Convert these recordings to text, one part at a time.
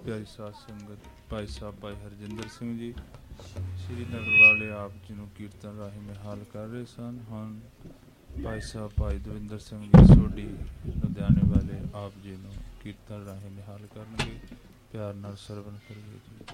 प्यारी साध संगत भाई साहब भाई हरजिंदर सिंह जी श्रीनगर वाले आप जी कीर्तन राही निहाल कर रहे सन। हुण भाई साहब भाई दविंदर सिंह जी सोडी लुधियाने वाले आप जी कीर्तन राही निहाल करनगे। प्यार नाल सरवण करिए जी।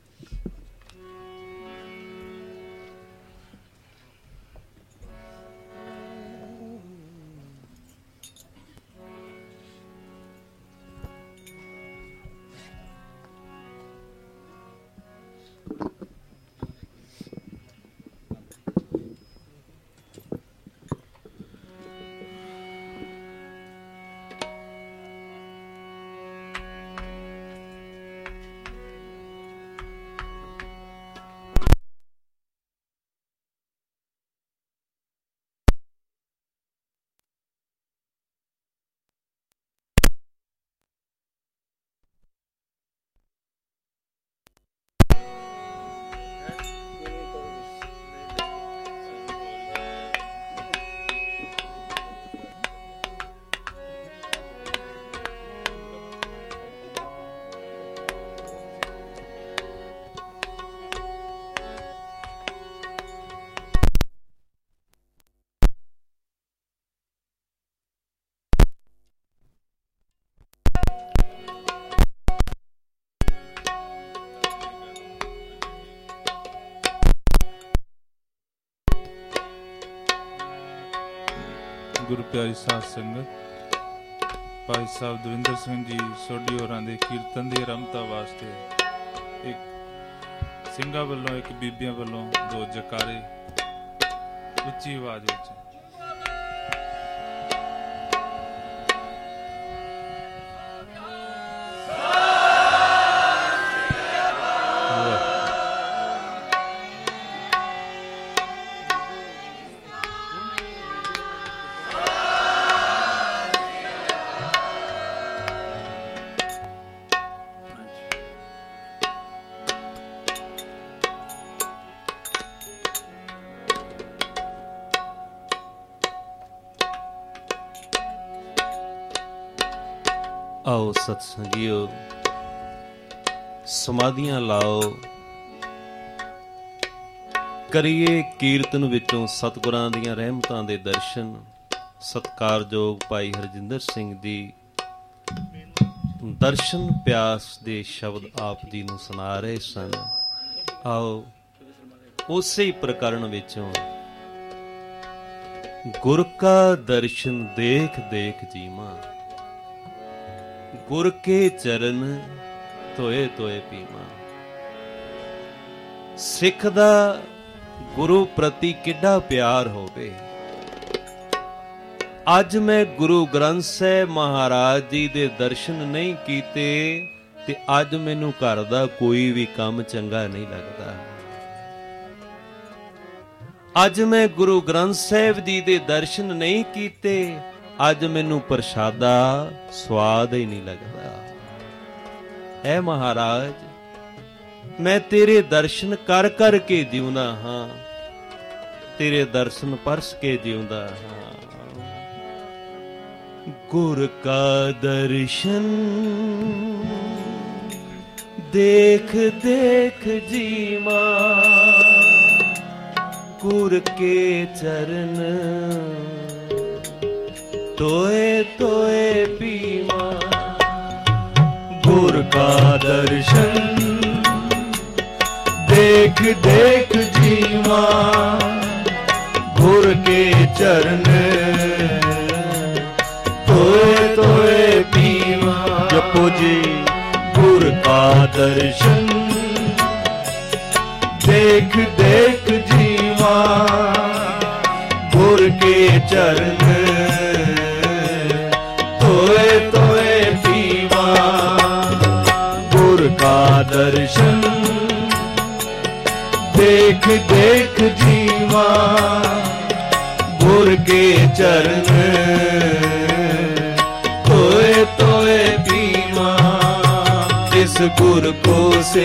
गुरु प्यारी साध संगत भाई साहब दविंदर सिंह जी सोडी होरां दे कीर्तन दी रमता वास्ते एक ਸਿੰਘਾਂ ਵੱਲੋਂ एक बीबियां ਵੱਲੋਂ दो जकारे ਉੱਚੀ आवाज ਵਿੱਚ। आओ सत्संगियो समाधियां लाओ, करिए कीर्तन विचों सतगुरां दीयां रहमतां दे दर्शन। सत्कारयोग भाई हरजिंदर सिंह दी दर्शन प्यास दे शब्द आप जी नूं सुना रहे सन। आओ उसे ही प्रकरण विचों गुर का दर्शन देख देख जीवा, गुर के चरण धोए धोए पीवा। सिख दा गुरु प्रति किड्डा प्यार होवे। अज मैं गुरु ग्रंथ साहिब महाराज जी दे दर्शन नहीं कीते ते अज मैनू घर दा कोई भी काम चंगा नहीं लगता। अज मैं गुरु ग्रंथ साहिब जी दे दर्शन नहीं कीते अज मैनू प्रसादा स्वाद ही नहीं लगता। ऐ महाराज मैं तेरे दर्शन कर कर के जीउंदा हां, तेरे दर्शन परस के जीउंदा हां। गुर का दर्शन देख देख जीवा, गुर के चरण तोए तोए पीवा। गुर का दर्शन देख देख जीवा, गुर के चरण तोए तोए पीवा। जपो जी गुर का दर्शन देख देख जीवा, गुर के चरण तोए तोए पीवा। गुर का दर्शन देख देख जीवा, गुर के चरण तोए तोए पीवा। जिस गुर को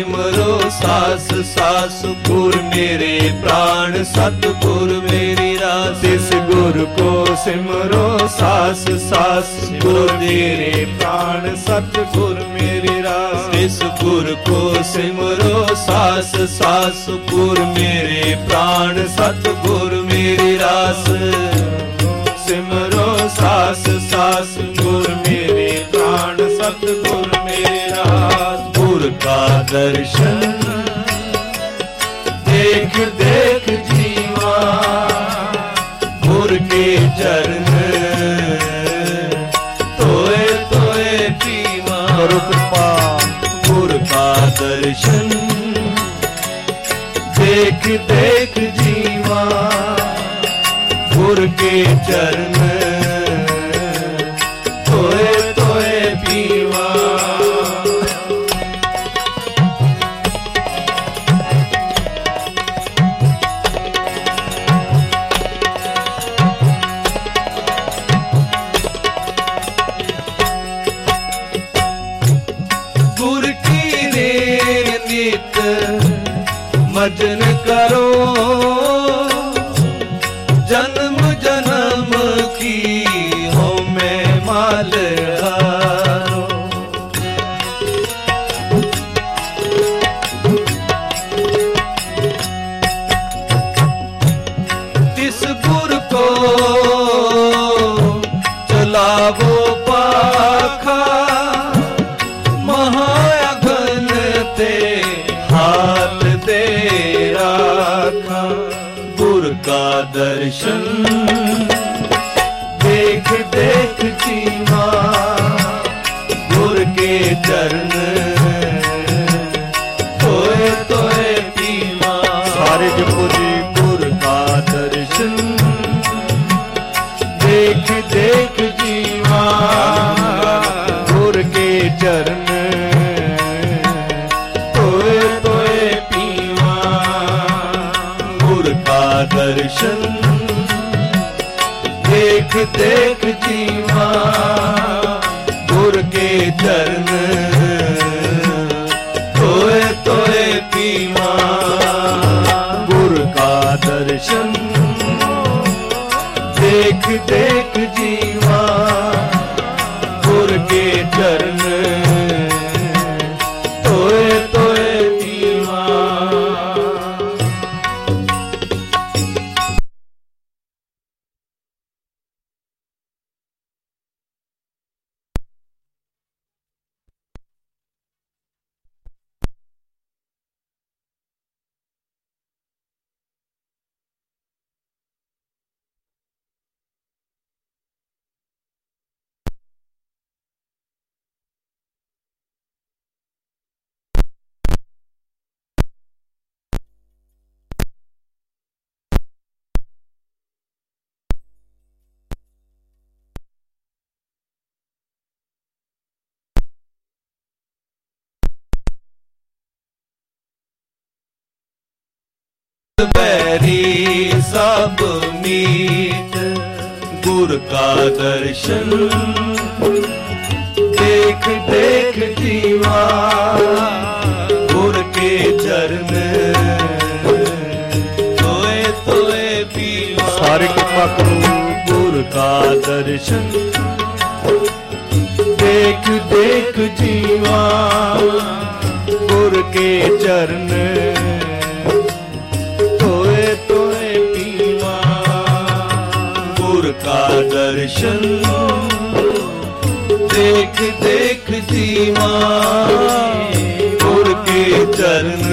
सिमरो सास सास, गुर मेरे प्राण सतगुर मेरी रास। तिस गुर को सिमरो सास सास, गुर तेरे प्राण सतगुर मेरी रास। तिस गुर को सिमरो सास सास, गुर मेरे प्राण सतगुर मेरी रास। सिमरो सास सास, गुर मेरे प्राण सतगुर मेरी रास। गुर का दर्शन देख देख जीवा, गुर के चरण तोए तोए पीवा। करो कृपा। गुर का दर्शन देख देख जीवा, गुर के चरण तोए तोए पीवा। गुर की रेन नित मजन करो, जन्म जन्म की हो मैं माल हारो। तिस गुर को चलावो पाखा, महाअगन ते हाथ दे राखा। गुर का दर्शन देख देख जीवा, गुर के चरण तोए तोए पीवा। सारे जपो जी। गुर का दर्शन देख देख जीवा, गुर के चरण तोए तोए पीवा। गुर का दर्शन देख देख जीवा, गुर के चरण तोए तोए पीवा। गुर का दर्शन देख देख जीवा, गुर के चरण तोए तोए पीवा। बैरी सब मीत, गुर का दर्शन देख देख जीवा, गुर के चरण तोए तोए पीवा। सारे कृपा करो। गुर का दर्शन देख देख जीवा, गुर के चरण तोए तोए पीवा। गुर का दर्शन देख देख जीवा, गुर के चरण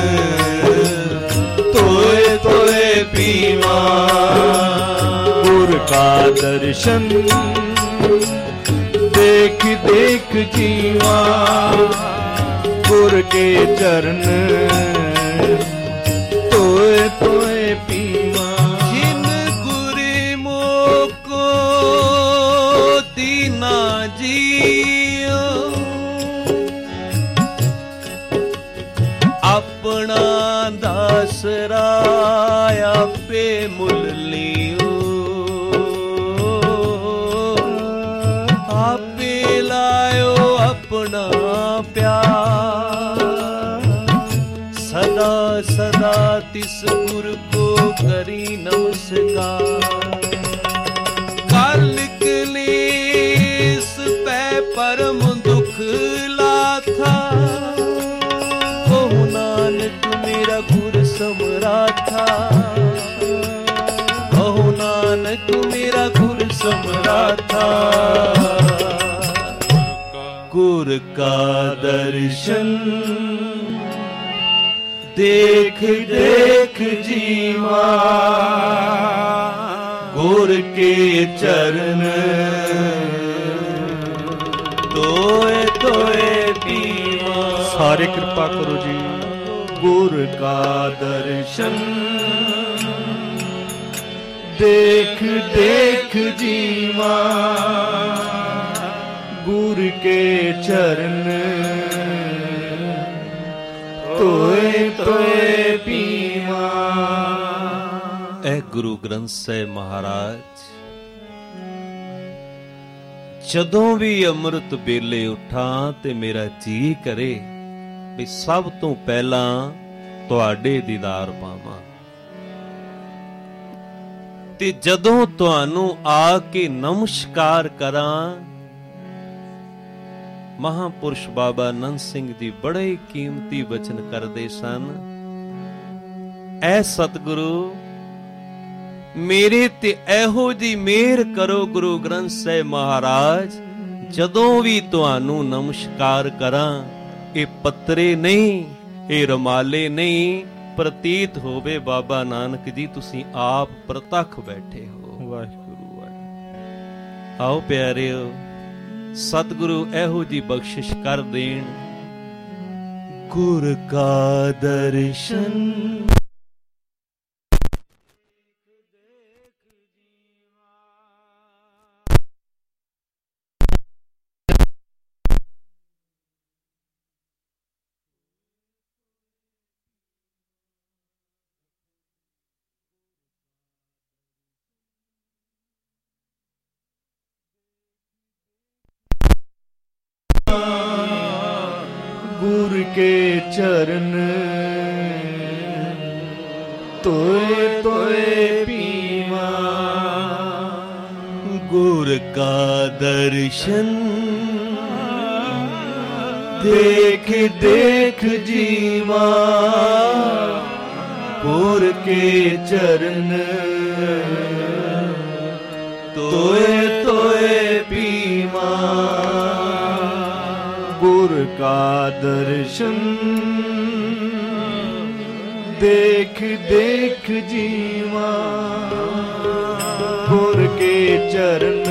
तोए तोए पीवा। गुर का दर्शन देख देख जीवा, गुर के चरण तोए तोए पीवा। जिन गुरी मोको दीना जियो, अपना दासरा आपे मुल लियो, आपे लायो अपना प्यार। सदा सदा तिस गुर को करी नमस्कार। कल कलेस पै परम दुख लाथा, कहु नानक मेरा गुर समराथा। कहु नानक मेरा गुर समराथा। गुर का दर्शन देख देख जीवा, गुर के चरण तोए तोए पीवा। सारे कृपा करो जी। गुर का दर्शन देख देख जीवा, गुर के चरण तोए तोए पीवा। ऐ गुरु ग्रंथ ਸਾਹਿਬ महाराज, ਜਦੋਂ ਵੀ ਅੰਮ੍ਰਿਤ ਵੇਲੇ ਉੱਠਾਂ ਤੇ ਮੇਰਾ ਜੀ ਕਰੇ ਵੀ ਸਭ ਤੋਂ ਪਹਿਲਾਂ ਤੁਹਾਡੇ ਦੀਦਾਰ ਪਾਵਾਂ, ਤੇ ਜਦੋਂ ਤੁਹਾਨੂੰ ਆ ਕੇ ਨਮਸਕਾਰ ਕਰਾਂ। ਮਹਾਂਪੁਰਸ਼ ਬਾਬਾ ਆਨੰਦ ਸਿੰਘ ਜੀ ਬੜੇ ਕੀਮਤੀ ਬਚਨ ਕਰਦੇ ਸਨ। ਐ ਸਤਿਗੁਰੂ ਮੇਰੇ ਤੇ ਇਹੋ ਜੀ ਮਿਹਰ ਕਰੋ ਗੁਰੂ ਗ੍ਰੰਥ ਸਾਹਿਬ ਮਹਾਰਾਜ, ਜਦੋਂ ਵੀ ਤੁਹਾਨੂੰ ਨਮਸਕਾਰ ਕਰਾਂ ਇਹ ਪੱਤਰੇ ਨਹੀਂ, ਇਹ ਰੁਮਾਲੇ ਨਹੀਂ, ਪ੍ਰਤੀਤ ਹੋਵੇ ਬਾਬਾ ਨਾਨਕ ਜੀ ਤੁਸੀਂ ਆਪ ਪ੍ਰਤੱਖ ਬੈਠੇ ਹੋ। ਵਾਹਿਗੁਰੂ ਵਾਹਿਗੁਰੂ। ਆਓ ਪਿਆਰਿਓ, ਸਤਿਗੁਰੂ ਇਹੋ ਜੀ ਬਖਸ਼ਿਸ਼ ਕਰ ਦੇਣ। ਗੁਰ ਕਾ ਦਰਸ਼ਨ गुर के चरण तोए तोए पीवा। गुर का दर्शन देख देख जीवा, गुर के चरण तोए तोए पीवा। गुर का दर्शन देख देख जीवा, गुर के चरण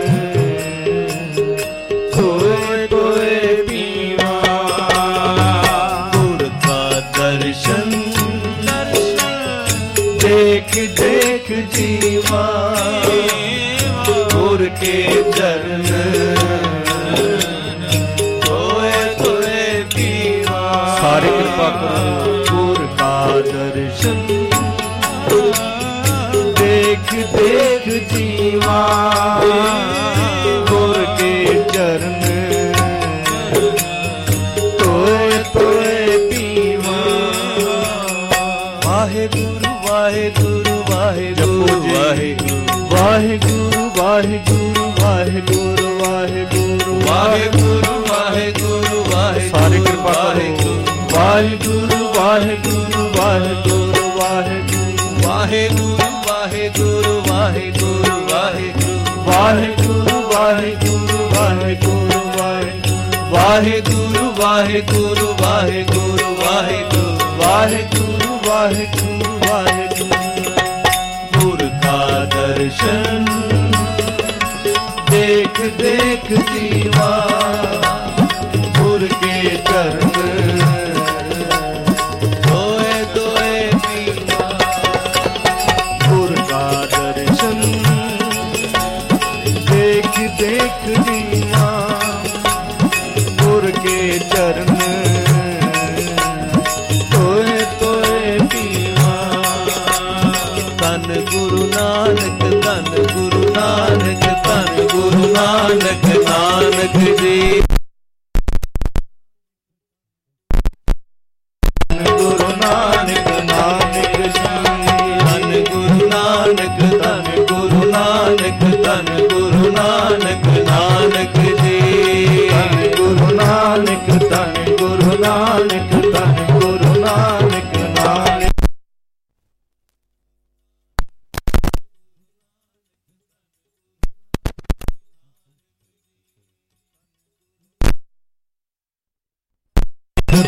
तोए तोए पीवा। गुर का दर्शन देख देख जीवा, गुर के चरण सारे कृपा करो। गुर का दर्शन देख देख जीवा, गुर के चरण तोए तोए पीवा। वाहेगुरु वाहेगुरु वाहेगुरु वाहेगुरु वाहेगुरु वाहेगुरु वाहेगुरु वाहेगुरु वाहेगुरु वाहेगुरु वाहेगुरु। सारे कृपा करो। वाहेगुरु वाहेगुरु वाहेगुरु वाहेगुरु वाहेगुरु वाहेगुरु वाहेगुरु वाहेगुरु वाहेगुरु वाहेगुरु वाहेगुरु वाहेगुरु वाहेगुरु वाहेगुरु वाहेगुरु वाहेगुरु वाहेगुरु वाहेगुरु। गुर का दर्शन देख देख जीवा, गुर के चरण तोए तोए पीवा। गुर का दर्शन देख देख जीवा, गुर के चरण तोए तोए पीवा। धन गुरु नानक धन गुरु नानक धन गुरु नानक नानक जी। गुरु नानक नानक जी। धन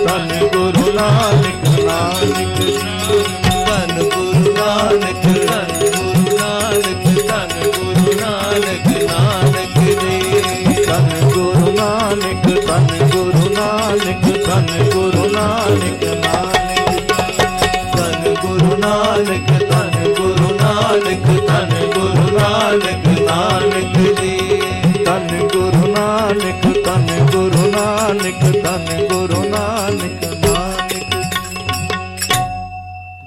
ਧੰਨ ਗੁਰੂ ਨਾਨਕ ਨਾਨਕ